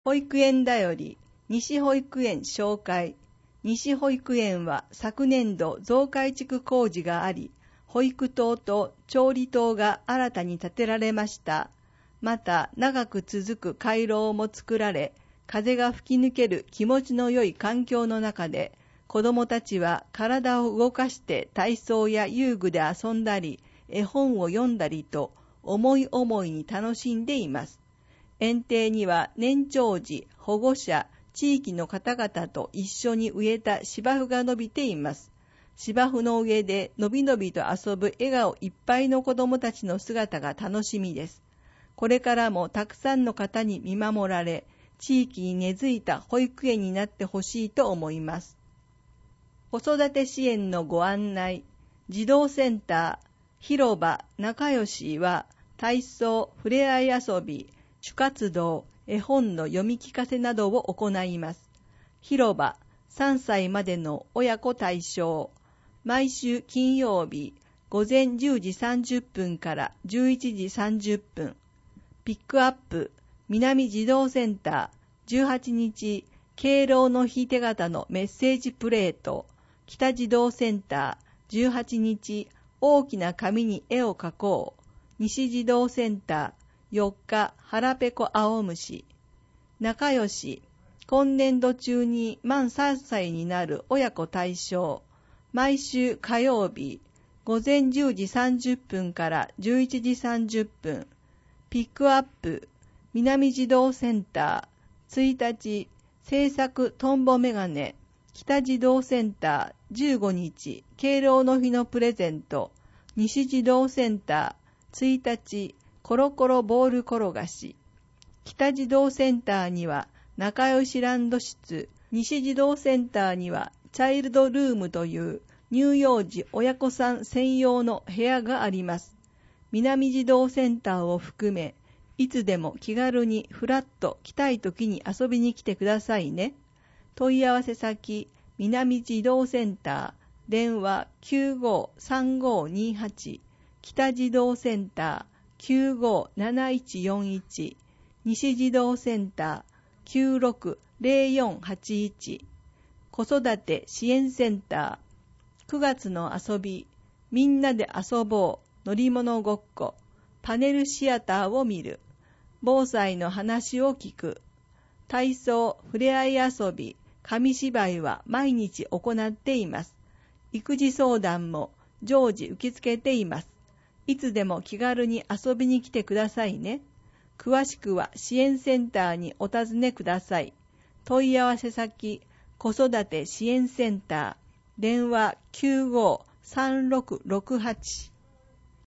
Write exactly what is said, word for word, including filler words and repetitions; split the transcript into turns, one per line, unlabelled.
保育園だより西保育園紹介。西保育園は昨年度増改築工事があり、保育棟と調理棟が新たに建てられました。また長く続く回廊も作られ、風が吹き抜ける気持ちの良い環境の中で、子どもたちは体を動かして体操や遊具で遊んだり、絵本を読んだりと思い思いに楽しんでいます。園庭には年長児、保護者、地域の方々と一緒に植えた芝生が伸びています。芝生の上でのびのびと遊ぶ笑顔いっぱいの子どもたちの姿が楽しみです。これからもたくさんの方に見守られ、地域に根付いた保育園になってほしいと思います。子育て支援のご案内、児童センター、広場、仲良しは体操、ふれあい遊び、主活動、絵本の読み聞かせなどを行います。広場、さんさいまでの親子対象。毎週金曜日、午前じゅうじさんじゅっぷんからじゅういちじさんじゅっぷん。ピックアップ、南児童センター、じゅうはちにち、敬老の日手形のメッセージプレート。北児童センター、じゅうはちにち、大きな紙に絵を描こう。西児童センター、よっか、腹ペコ青虫。仲良し、今年度中に満さんさいになる親子対象。毎週火曜日、午前じゅうじさんじゅっぷんからじゅういちじさんじゅっぷん。ピックアップ、南児童センター、ついたち、制作トンボメガネ。北児童センター、じゅうごにち、敬老の日のプレゼント。西児童センター、ついたち、コロコロボール転がし。北児童センターには仲良しランド室、西児童センターにはチャイルドルームという乳幼児親子さん専用の部屋があります。南児童センターを含め、いつでも気軽にフラッと来たい時に遊びに来てくださいね。問い合わせ先、南児童センター、電話 きゅうごーさんごーにーはち、北児童センター きゅうごーなないちよんいち、西児童センター きゅうろくーぜろよんはちいち、子育て支援センター、くがつの遊び、みんなで遊ぼう、乗り物ごっこ、パネルシアターを見る、防災の話を聞く、体操、ふれあい遊び、紙芝居は毎日行っています。育児相談も常時受け付けています。いつでも気軽に遊びに来てくださいね。詳しくは支援センターにお尋ねください。問い合わせ先、子育て支援センター、電話 きゅうごーさんろくろくはち。